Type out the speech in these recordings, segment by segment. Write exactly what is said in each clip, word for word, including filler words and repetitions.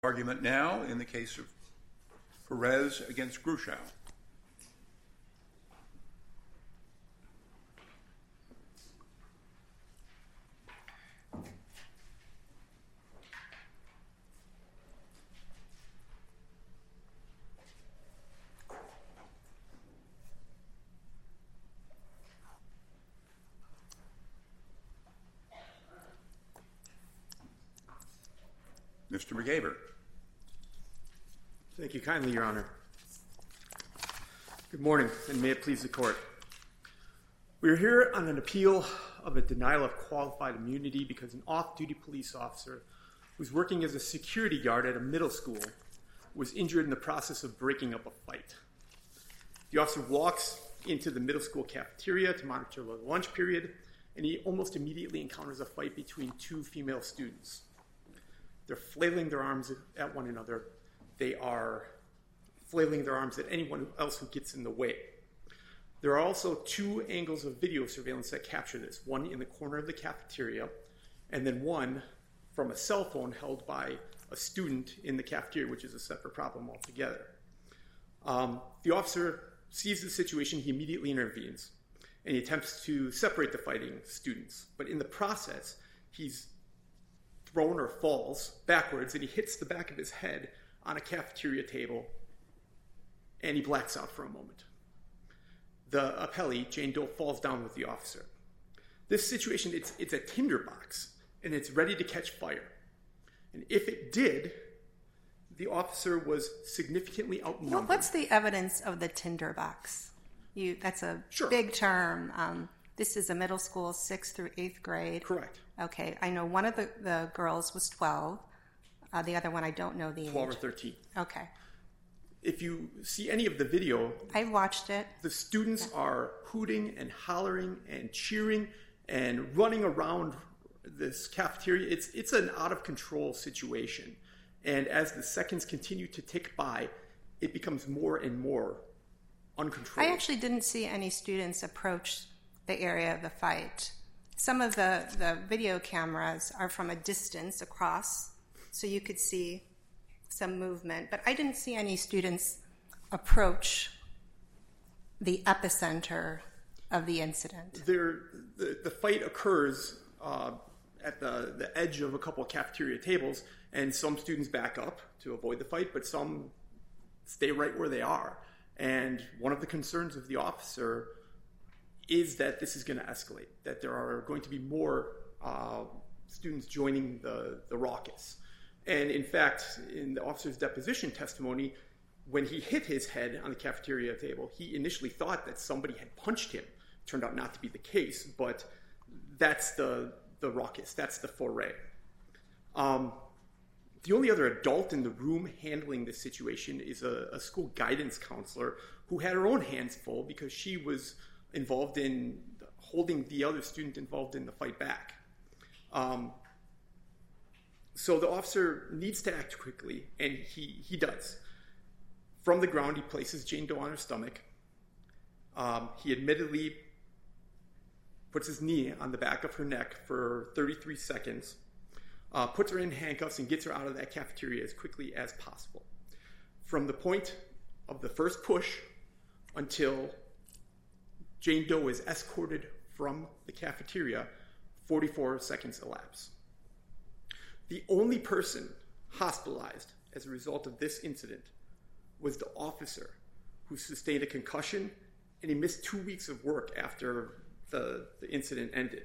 Argument now in the case of Perez against Gruchow. Mister McGaver. Thank you kindly, Your Honor. Good morning, and may it please the Court. We are here on an appeal of a denial of qualified immunity because an off-duty police officer who was working as a security guard at a middle school was injured in the process of breaking up a fight. The officer walks into the middle school cafeteria to monitor the lunch period, and he almost immediately encounters a fight between two female students. They're flailing their arms at one another. They are flailing their arms at anyone else who gets in the way. There are also two angles of video surveillance that capture this, one in the corner of the cafeteria, and then one from a cell phone held by a student in the cafeteria, which is a separate problem altogether. Um, the officer sees the situation, he immediately intervenes, and he attempts to separate the fighting students. But in the process, he's thrown or falls backwards, and he hits the back of his head on a cafeteria table, and he blacks out for a moment. The appellee, Jane Doe, falls down with the officer. This situation, it's, it's a tinderbox, and it's ready to catch fire. And if it did, the officer was significantly outnumbered. Well, what's the evidence of the tinderbox? You, that's a sure. big term. Um, this is a middle school, sixth through eighth grade. Correct. Okay, I know one of the, the girls was twelve. Uh, the other one, I don't know the age. twelve or thirteen. Okay. If you see any of the video, I watched it. The students yeah. are hooting and hollering and cheering and running around this cafeteria. It's it's an out-of-control situation. And as the seconds continue to tick by, it becomes more and more uncontrolled. I actually didn't see any students approach the area of the fight. Some of the, the video cameras are from a distance across, so you could see some movement. But I didn't see any students approach the epicenter of the incident. There, the, the fight occurs uh, at the, the edge of a couple of cafeteria tables, and some students back up to avoid the fight, but some stay right where they are. And one of the concerns of the officer is that this is going to escalate, that there are going to be more uh, students joining the, the raucous. And in fact, in the officer's deposition testimony, when he hit his head on the cafeteria table, he initially thought that somebody had punched him. Turned out not to be the case, but that's the, the raucous, that's the foray. Um, the only other adult in the room handling this situation is a, a school guidance counselor who had her own hands full because she was involved in holding the other student involved in the fight back. Um, so the officer needs to act quickly, and he, he does. From the ground, he places Jane Doe on her stomach. Um, he admittedly puts his knee on the back of her neck for thirty-three seconds, uh, puts her in handcuffs, and gets her out of that cafeteria as quickly as possible. From the point of the first push until Jane Doe is escorted from the cafeteria, forty-four seconds elapse. The only person hospitalized as a result of this incident was the officer who sustained a concussion, and he missed two weeks of work after the, the incident ended.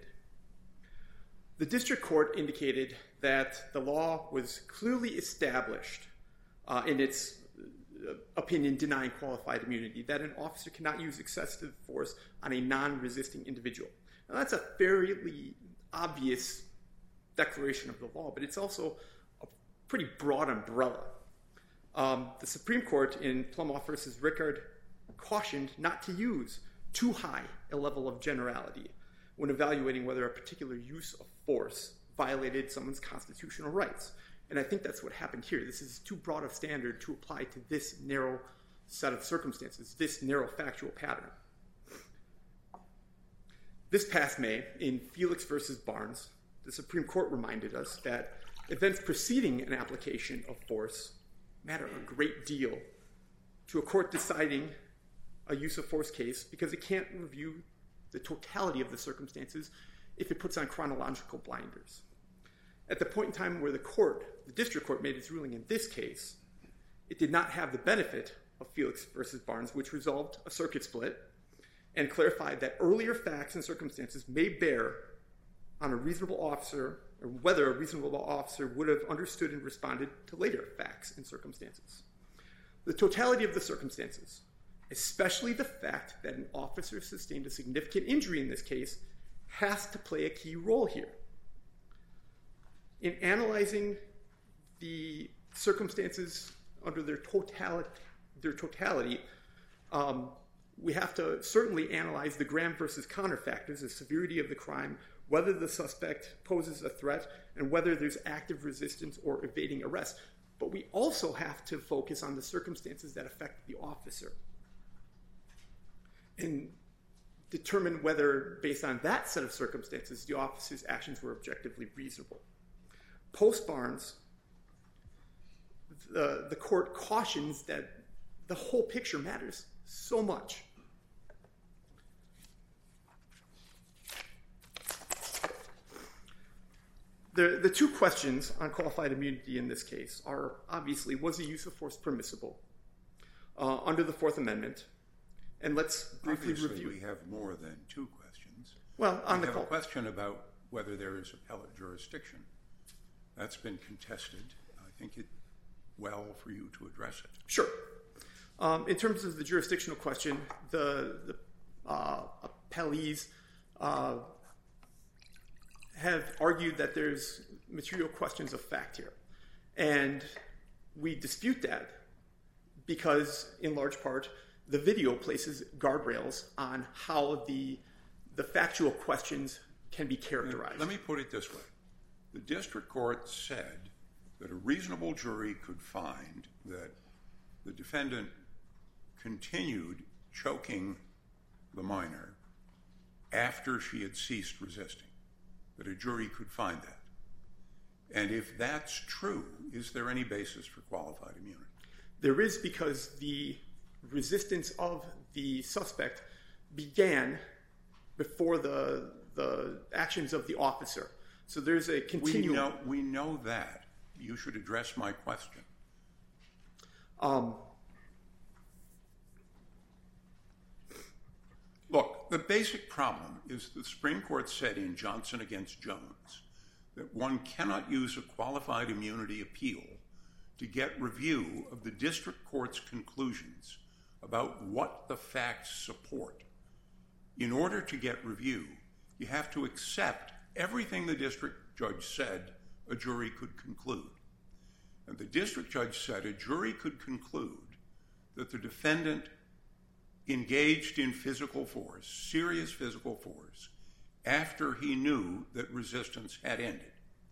The district court indicated that the law was clearly established uh, in its opinion denying qualified immunity, that an officer cannot use excessive force on a non-resisting individual. Now, that's a fairly obvious declaration of the law, but it's also a pretty broad umbrella. Um, the Supreme Court in Plumhoff versus Rickard cautioned not to use too high a level of generality when evaluating whether a particular use of force violated someone's constitutional rights. And I think that's what happened here. This is too broad a standard to apply to this narrow set of circumstances, this narrow factual pattern. This past May, in Felix versus Barnes, the Supreme Court reminded us that events preceding an application of force matter a great deal to a court deciding a use of force case because it can't review the totality of the circumstances if it puts on chronological blinders. At the point in time where the court, the district court, made its ruling in this case, it did not have the benefit of Felix versus Barnes, which resolved a circuit split and clarified that earlier facts and circumstances may bear on a reasonable officer, or whether a reasonable officer would have understood and responded to later facts and circumstances. The totality of the circumstances, especially the fact that an officer sustained a significant injury in this case, has to play a key role here. In analyzing the circumstances under their totality, their totality um, we have to certainly analyze the Graham versus Connor factors, the severity of the crime, whether the suspect poses a threat, and whether there's active resistance or evading arrest. But we also have to focus on the circumstances that affect the officer and determine whether, based on that set of circumstances, the officer's actions were objectively reasonable. Post Barnes, the, the court cautions that the whole picture matters so much. The, the two questions on qualified immunity in this case are, obviously, was the use of force permissible uh, under the Fourth Amendment? And let's briefly Obviously, review. we have more than two questions. Well, on we the have call. a question about whether there is appellate jurisdiction. That's been contested. I think it well for you to address it. Sure. Um, in terms of the jurisdictional question, the, the uh, appellees uh, have argued that there's material questions of fact here. And we dispute that because, in large part, the video places guardrails on how the, the factual questions can be characterized. Let me put it this way. The district court said that a reasonable jury could find that the defendant continued choking the minor after she had ceased resisting, that a jury could find that. And if that's true, is there any basis for qualified immunity? There is, because the resistance of the suspect began before the, the actions of the officer. So there's a continuum. We know, we know that. You should address my question. Um, Look, the basic problem is the Supreme Court said in Johnson against Jones that one cannot use a qualified immunity appeal to get review of the district court's conclusions about what the facts support. In order to get review, you have to accept everything the district judge said a jury could conclude. And the district judge said a jury could conclude that the defendant engaged in physical force, serious physical force, after he knew that resistance had ended.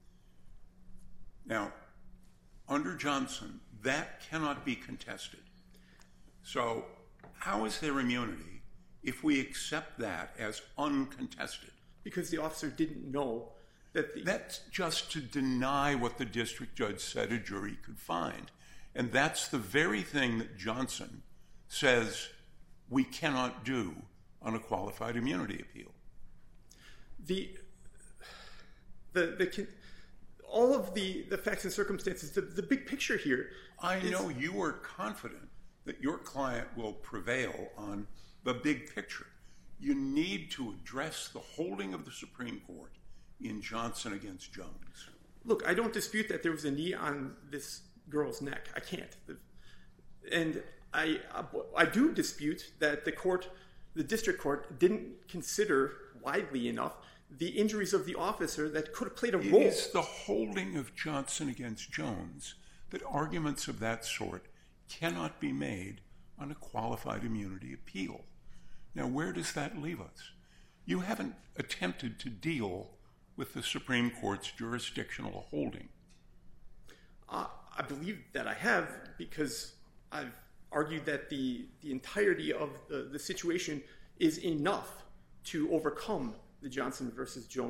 Now, under Johnson, that cannot be contested. So how is there immunity if we accept that as uncontested? because the officer didn't know that the... That's just to deny what the district judge said a jury could find. And that's the very thing that Johnson says we cannot do on a qualified immunity appeal. The, the, the, all of the, the facts and circumstances, the, the big picture here... I is, know you are confident that your client will prevail on the big picture. You need to address the holding of the Supreme Court in Johnson against Jones. Look, I don't dispute that there was a knee on this girl's neck. I can't. And I, I do dispute that the court, the district court, didn't consider widely enough the injuries of the officer that could have played a role. It is the holding of Johnson against Jones that arguments of that sort cannot be made on a qualified immunity appeal. Now, where does that leave us? You haven't attempted to deal with the Supreme Court's jurisdictional holding. Uh, I believe that I have, because I've argued that the, the entirety of the, the situation is enough to overcome the Johnson versus Jones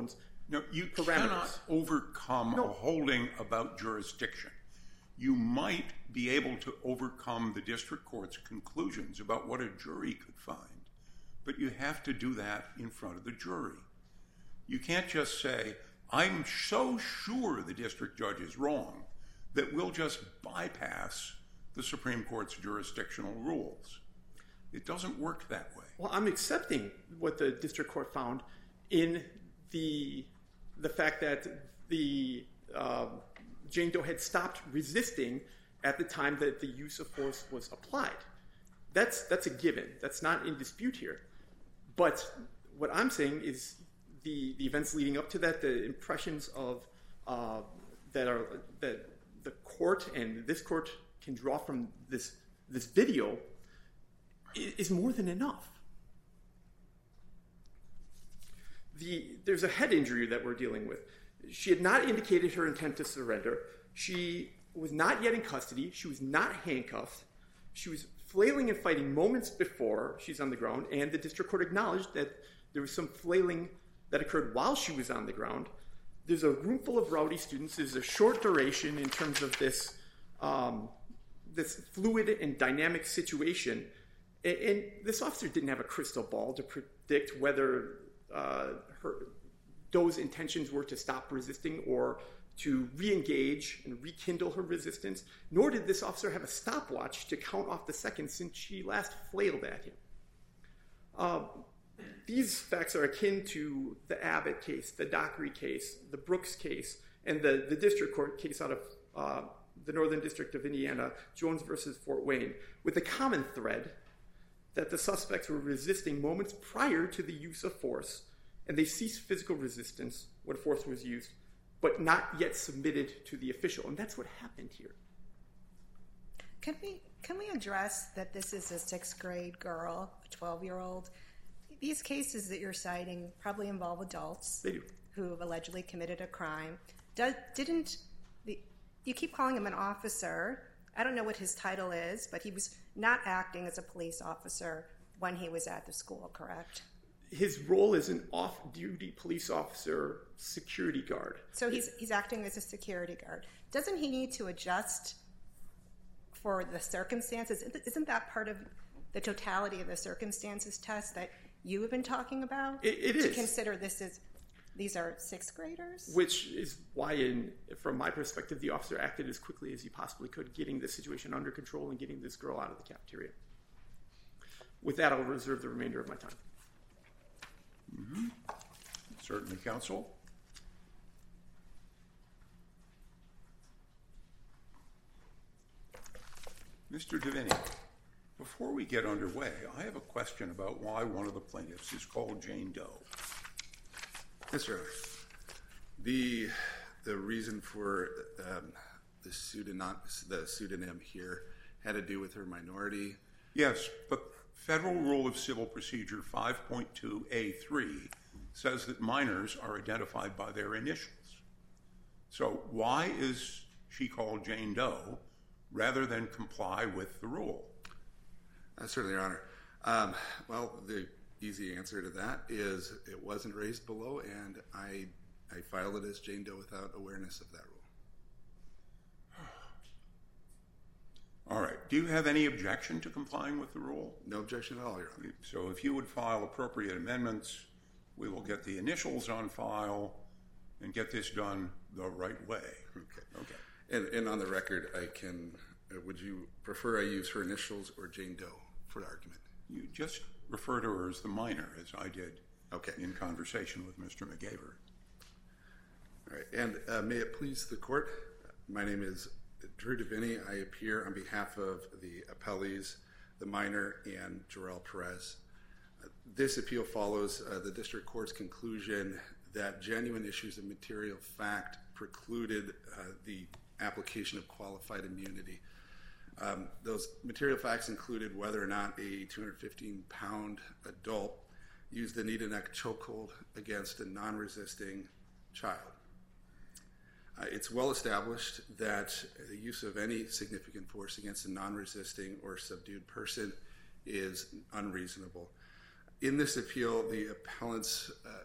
No, you parameters. cannot overcome No. a holding about jurisdiction. You might be able to overcome the district court's conclusions about what a jury could find, but you have to do that in front of the jury. You can't just say, I'm so sure the district judge is wrong that we'll just bypass the Supreme Court's jurisdictional rules. It doesn't work that way. Well, I'm accepting what the district court found in the the fact that the uh, Jane Doe had stopped resisting at the time that the use of force was applied. That's that's a given. That's not in dispute here. But what I'm saying is the, the events leading up to that, the impressions of uh, that are that the court and this court can draw from this this video is, is more than enough. The, there's a head injury that we're dealing with. She had not indicated her intent to surrender. She was not yet in custody. She was not handcuffed. She was flailing and fighting moments before she's on the ground, and the district court acknowledged that there was some flailing that occurred while she was on the ground. There's a room full of rowdy students. There's a short duration in terms of this, um, this fluid and dynamic situation. And, and this officer didn't have a crystal ball to predict whether uh, her Doe's intentions were to stop resisting or to re-engage and rekindle her resistance, nor did this officer have a stopwatch to count off the seconds since she last flailed at him. Uh, these facts are akin to the Abbott case, the Dockery case, the Brooks case, and the, the district court case out of uh, the Northern District of Indiana, Jones versus Fort Wayne, with a common thread that the suspects were resisting moments prior to the use of force, and they ceased physical resistance when force was used, but not yet submitted to the official. And that's what happened here. Can we can we address that this is a sixth grade girl, a twelve-year-old? These cases that you're citing probably involve adults They do. who have allegedly committed a crime. Do, didn't the, you keep calling him an officer? I don't know what his title is, but he was not acting as a police officer when he was at the school, correct? His role is an off-duty police officer security guard. So he's he's acting as a security guard. Doesn't he need to adjust for the circumstances? Isn't that part of the totality of the circumstances test that you have been talking about? It, it to is. consider this is these are sixth graders? Which is why, in, from my perspective, the officer acted as quickly as he possibly could, getting the situation under control and getting this girl out of the cafeteria. With that, I'll reserve the remainder of my time. Mm-hmm. Certainly, counsel. Mister Deviney, before we get underway, I have a question about why one of the plaintiffs is called Jane Doe. Yes, Your Honor. The, the reason for um, the, pseudonym, the pseudonym here had to do with her minority. Yes, but Federal Rule of Civil Procedure five point two A three says that minors are identified by their initials. So why is she called Jane Doe rather than comply with the rule? Uh, certainly, Your Honor. Um, well, the easy answer to that is it wasn't raised below, and I, I filed it as Jane Doe without awareness of that rule. All right. Do you have any objection to complying with the rule? No objection at all, Your Honor. So if you would file appropriate amendments, we will get the initials on file and get this done the right way. Okay. Okay. And, and on the record, I can, uh, would you prefer I use her initials or Jane Doe for the argument? You just refer to her as the minor, as I did Okay. in conversation with Mister McGaver. All right. And uh, may it please the court, my name is Drew Deviney. I appear on behalf of the appellees, the minor, and Jarrell Perez. Uh, this appeal follows uh, the district court's conclusion that genuine issues of material fact precluded uh, the application of qualified immunity. Um, those material facts included whether or not a two hundred fifteen pound adult used the knee to neck chokehold against a non-resisting child. Uh, it's well established that the use of any significant force against a non-resisting or subdued person is unreasonable. In this appeal, the appellants uh,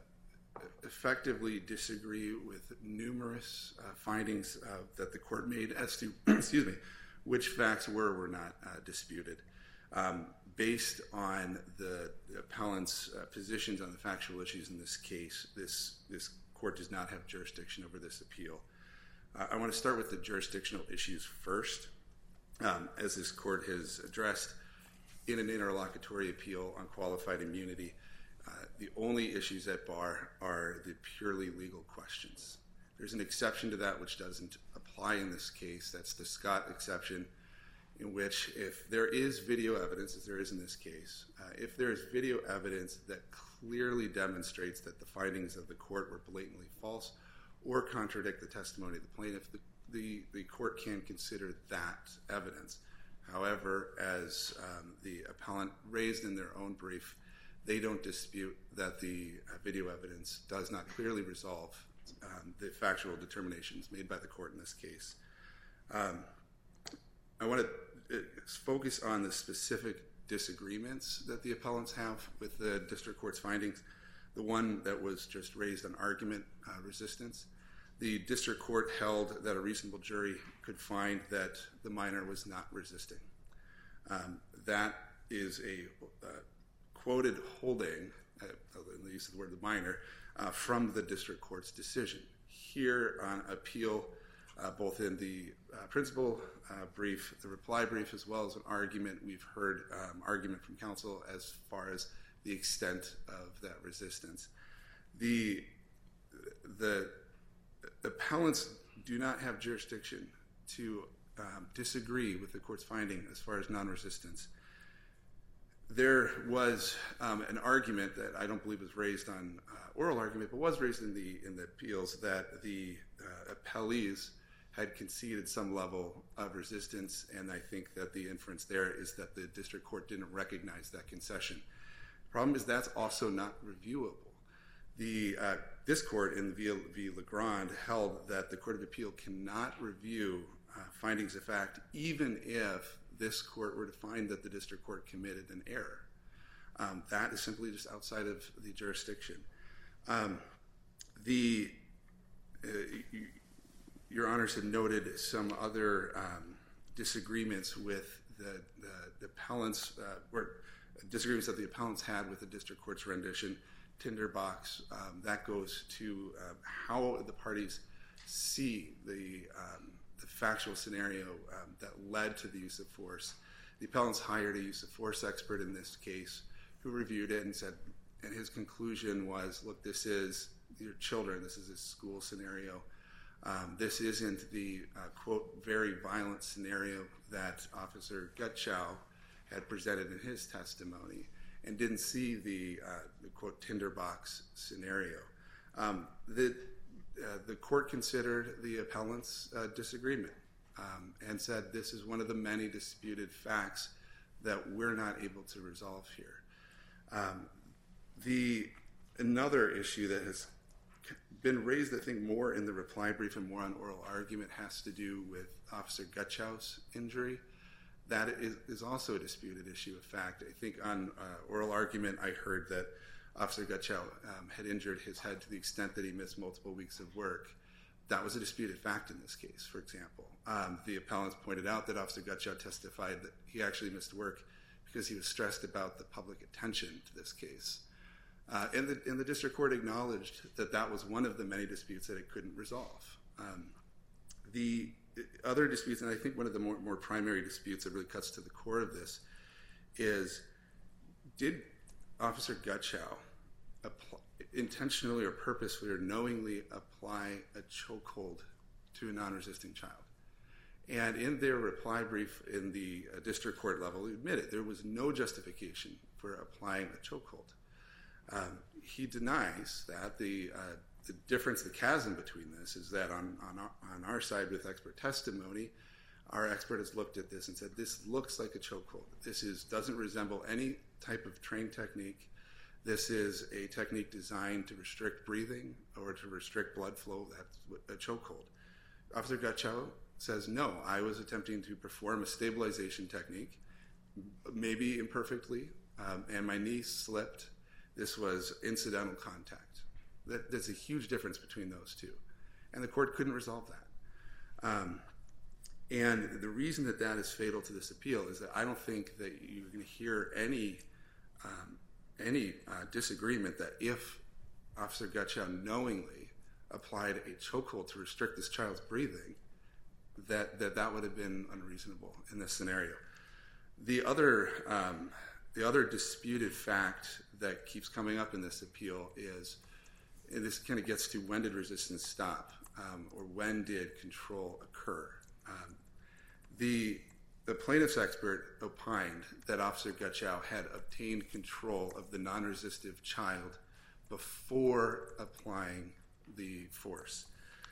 effectively disagree with numerous uh, findings uh, that the court made as to, excuse me, which facts were or were not uh, disputed. Um, based on the, the appellant's uh, positions on the factual issues in this case, this, this court does not have jurisdiction over this appeal. Uh, I want to start with the jurisdictional issues first. Um, as this court has addressed in an interlocutory appeal on qualified immunity, uh, the only issues at bar are the purely legal questions. There's an exception to that which doesn't apply in this case. That's the Scott exception, in which if there is video evidence, as there is in this case, uh, if there is video evidence that clearly demonstrates that the findings of the court were blatantly false or contradict the testimony of the plaintiff, the, the, the court can consider that evidence. However, as um, the appellant raised in their own brief, they don't dispute that the uh, video evidence does not clearly resolve um, the factual determinations made by the court in this case. Um, I want to focus on the specific disagreements that the appellants have with the district court's findings. The one that was just raised on argument uh, resistance. The district court held that a reasonable jury could find that the minor was not resisting. Um, that is a uh, quoted holding, uh, in the use of the word the minor, uh, from the district court's decision. Here on appeal, uh, both in the uh, principal uh, brief, the reply brief, as well as an argument, we've heard um, argument from counsel as far as the extent of that resistance. The, the appellants do not have jurisdiction to um, disagree with the court's finding as far as non-resistance. There was um, an argument that I don't believe was raised on uh, oral argument, but was raised in the in the appeals, that the uh, appellees had conceded some level of resistance, and I think that the inference there is that the district court didn't recognize that concession. The problem is that's also not reviewable. The uh, this court in v. v. Legrand held that the Court of Appeal cannot review uh, findings of fact, even if this court were to find that the district court committed an error. Um, that is simply just outside of the jurisdiction. Um, the uh, you, Your Honors had noted some other um, disagreements with the, the, the appellants, uh, or disagreements that the appellants had with the district court's rendition. Tinderbox, um, that goes to um, how the parties see the, um, the factual scenario um, that led to the use of force. The appellants hired a use of force expert in this case who reviewed it and said, and his conclusion was, look, this is your children, this is a school scenario. Um, this isn't the, uh, quote, very violent scenario that Officer Gutchow had presented in his testimony, and didn't see the, uh, the quote, tinderbox scenario. Um, the, uh, the court considered the appellant's uh, disagreement um, and said this is one of the many disputed facts that we're not able to resolve here. Um, the another issue that has been raised, I think, more in the reply brief and more on oral argument has to do with Officer Gutchow's injury. That is, is also a disputed issue of fact. I think on uh, oral argument, I heard that Officer Gutchow um, had injured his head to the extent that he missed multiple weeks of work. That was a disputed fact in this case, for example. Um, the appellants pointed out that Officer Gutchow testified that he actually missed work because he was stressed about the public attention to this case. Uh, and, the, and the district court acknowledged that that was one of the many disputes that it couldn't resolve. Um, the other disputes, and I think one of the more, more primary disputes that really cuts to the core of this, is did Officer Gutchow apply, intentionally or purposefully or knowingly apply a chokehold to a non-resisting child? And in their reply brief in the uh, district court level, he admitted there was no justification for applying a chokehold. Um, he denies that. The, uh, the difference, the chasm between this is that on, on, our, on our side with expert testimony, our expert has looked at this and said, this looks like a chokehold. This is, doesn't resemble any type of trained technique. This is a technique designed to restrict breathing or to restrict blood flow. That's a chokehold. Officer Gutchow says, no, I was attempting to perform a stabilization technique, maybe imperfectly, um, and my knee slipped. This was incidental contact. That, there's a huge difference between those two. And the court couldn't resolve that. Um, and the reason that that is fatal to this appeal is that I don't think that you're going to hear any um, any uh, disagreement that if Officer Gutchow knowingly applied a chokehold to restrict this child's breathing, that that, that would have been unreasonable in this scenario. The other, um, the other disputed fact that keeps coming up in this appeal is, and this kind of gets to when did resistance stop, um, or when did control occur. Um, the the plaintiff's expert opined that Officer Gutchow had obtained control of the non-resistive child before applying the force.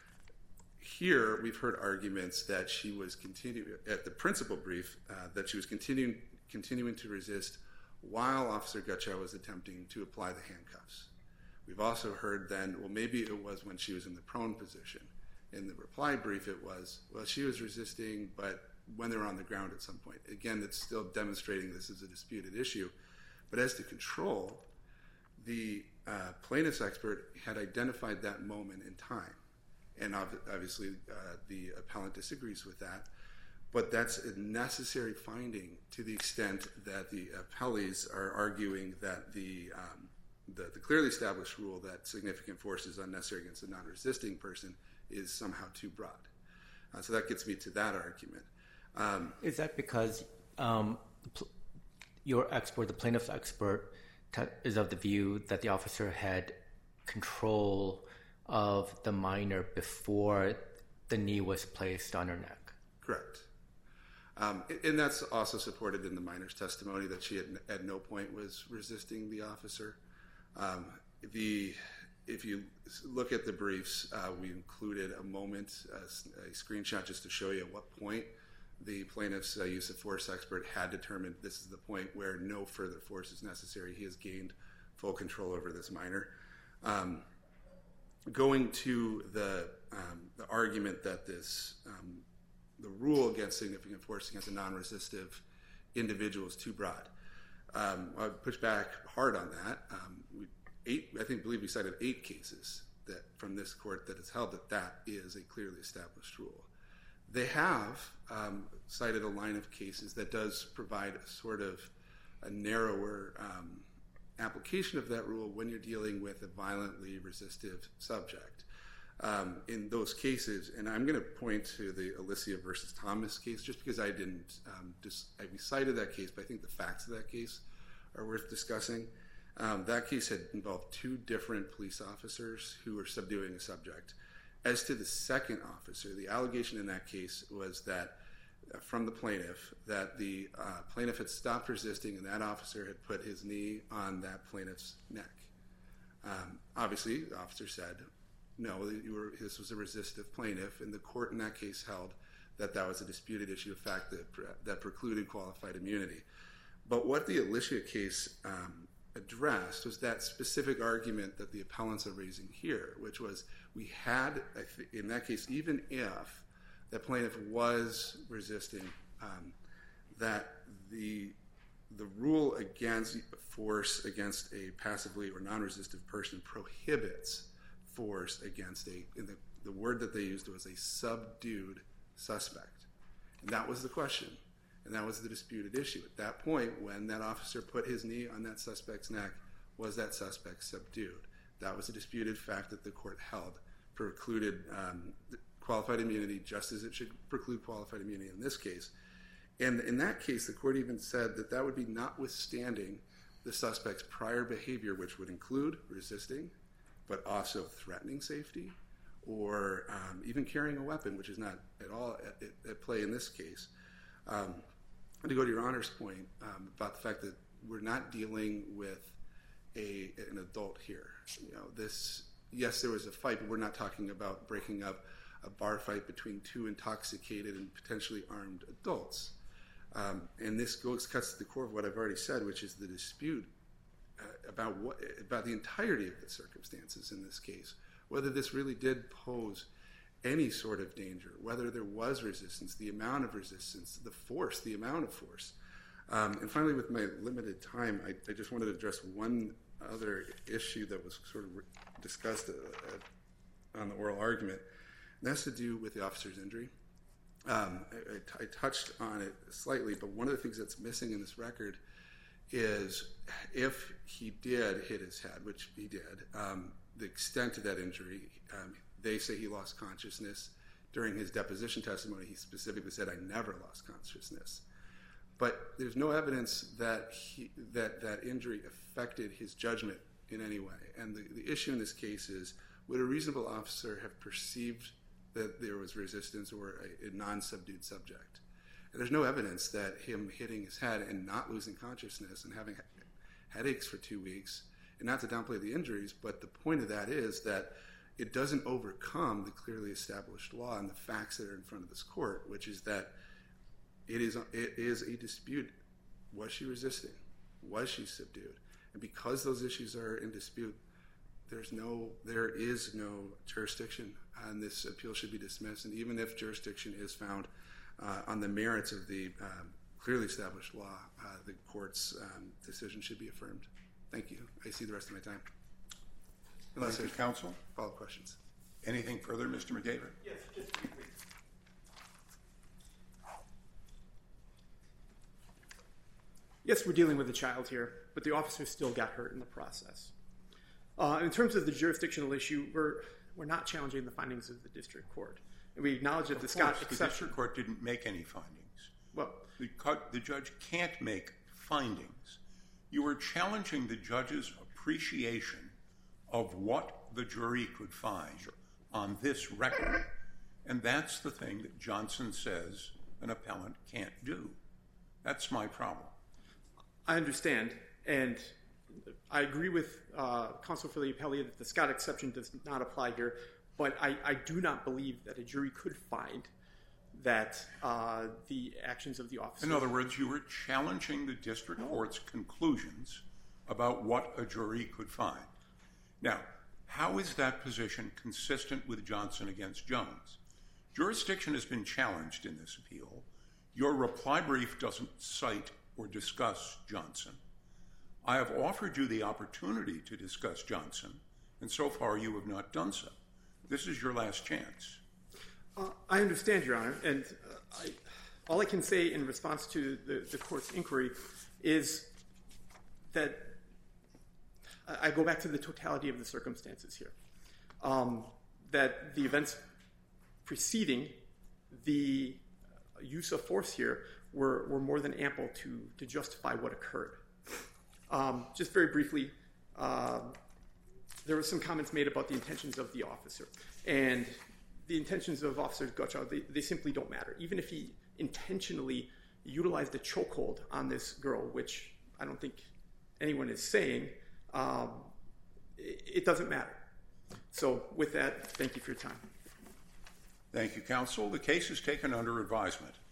Here, we've heard arguments that she was continuing, at the principal brief, uh, that she was continuing continuing to resist while Officer Gutchow was attempting to apply the handcuffs. We've also heard then, well, maybe it was when she was in the prone position. In the reply brief, it was, well, she was resisting, but when they were on the ground at some point. Again, it's still demonstrating this is a disputed issue. But as to control, the uh, plaintiff's expert had identified that moment in time. And obviously, uh, the appellant disagrees with that. But that's a necessary finding to the extent that the appellees are arguing that the, um, the, the clearly established rule that significant force is unnecessary against a non-resisting person is somehow too broad. Uh, so that gets me to that argument. Um, is that because um, your expert, the plaintiff's expert, t- is of the view that the officer had control of the minor before the knee was placed on her neck? Correct. Um, and that's also supported in the minor's testimony that she had, at no point was resisting the officer. Um, the if you look at the briefs, uh, we included a moment, a, a screenshot just to show you at what point the plaintiff's uh, use of force expert had determined this is the point where no further force is necessary. He has gained full control over this minor. Um, going to the, um, the argument that this um, the rule against significant force against a non-resistive individual is too broad. Um, I push back hard on that. Um, we, eight, I think, believe we cited eight cases that from this court that has held that that is a clearly established rule. They have um, cited a line of cases that does provide a sort of a narrower um, application of that rule when you're dealing with a violently resistive subject. Um, in those cases, and I'm going to point to the Alicia versus Thomas case just because I didn't um, just I cited that case, but I think the facts of that case are worth discussing. Um, that case had involved two different police officers who were subduing a subject. As to the second officer, the allegation in that case was that uh, from the plaintiff that the uh, plaintiff had stopped resisting and that officer had put his knee on that plaintiff's neck. Um, obviously, the officer said, no, you were, this was a resistive plaintiff, and the court in that case held that that was a disputed issue of fact that, that precluded qualified immunity. But what the Alicia case um, addressed was that specific argument that the appellants are raising here, which was we had, in that case, even if the plaintiff was resisting, um, that the the rule against force against a passively or non-resistive person prohibits force against a, in the, the word that they used was a subdued suspect. And that was the question. And that was the disputed issue. At that point, when that officer put his knee on that suspect's neck, was that suspect subdued? That was a disputed fact that the court held, precluded um, qualified immunity just as it should preclude qualified immunity in this case. And in that case, the court even said that that would be notwithstanding the suspect's prior behavior, which would include resisting, but also threatening safety, or um, even carrying a weapon, which is not at all at, at play in this case. Um, to go to your Honor's point um, about the fact that we're not dealing with a an adult here. You know, this yes, there was a fight, but we're not talking about breaking up a bar fight between two intoxicated and potentially armed adults. Um, and this goes cuts to the core of what I've already said, which is the dispute Uh, about what about the entirety of the circumstances in this case, whether this really did pose any sort of danger, whether there was resistance, the amount of resistance, the force, the amount of force. Um, and finally, with my limited time, I, I just wanted to address one other issue that was sort of discussed uh, on the oral argument, and that's to do with the officer's injury. Um, I, I touched on it slightly, but one of the things that's missing in this record is if he did hit his head, which he did, um, the extent of that injury, um, they say he lost consciousness. During his deposition testimony, he specifically said, "I never lost consciousness." But there's no evidence that he, that, that injury affected his judgment in any way. And the, the issue in this case is, would a reasonable officer have perceived that there was resistance or a, a non-subdued subject? And there's no evidence that him hitting his head and not losing consciousness and having headaches for two weeks, and not to downplay the injuries, but the point of that is that it doesn't overcome the clearly established law and the facts that are in front of this court, which is that it is it is a dispute. Was she resisting? Was she subdued? And because those issues are in dispute, there's no there is no jurisdiction, and this appeal should be dismissed. And even if jurisdiction is found uh, on the merits of the um, clearly established law, uh, the court's um, decision should be affirmed. Thank you. I see the rest of my time. Unless Thank you, there's counsel. follow-up questions. Anything further, Mister McDavid? Yes, just briefly. Yes, we're dealing with a child here, but the officer still got hurt in the process. Uh, in terms of the jurisdictional issue, we're we're not challenging the findings of the district court, and we acknowledge that Of the Scott course, the exception. district court didn't make any findings. Well, The, co- the judge can't make findings. You are challenging the judge's appreciation of what the jury could find on this record, and that's the thing that Johnson says an appellant can't do. That's my problem. I understand, and I agree with uh, Counsel for the appellee that the Scott exception does not apply here, but I, I do not believe that a jury could find that uh, the actions of the officer... In other words, you were challenging the district court's conclusions about what a jury could find. Now, how is that position consistent with Johnson against Jones? Jurisdiction has been challenged in this appeal. Your reply brief doesn't cite or discuss Johnson. I have offered you the opportunity to discuss Johnson, and so far you have not done so. This is your last chance. Uh, I understand, Your Honor, and uh, I, all I can say in response to the, the court's inquiry is that I go back to the totality of the circumstances here. Um, that the events preceding the use of force here were, were more than ample to, to justify what occurred. Um, just very briefly, uh, there were some comments made about the intentions of the officer. And the intentions of Officer Gutschall, they, they simply don't matter. Even if he intentionally utilized a chokehold on this girl, which I don't think anyone is saying, um, it, it doesn't matter. So with that, thank you for your time. Thank you, counsel. The case is taken under advisement.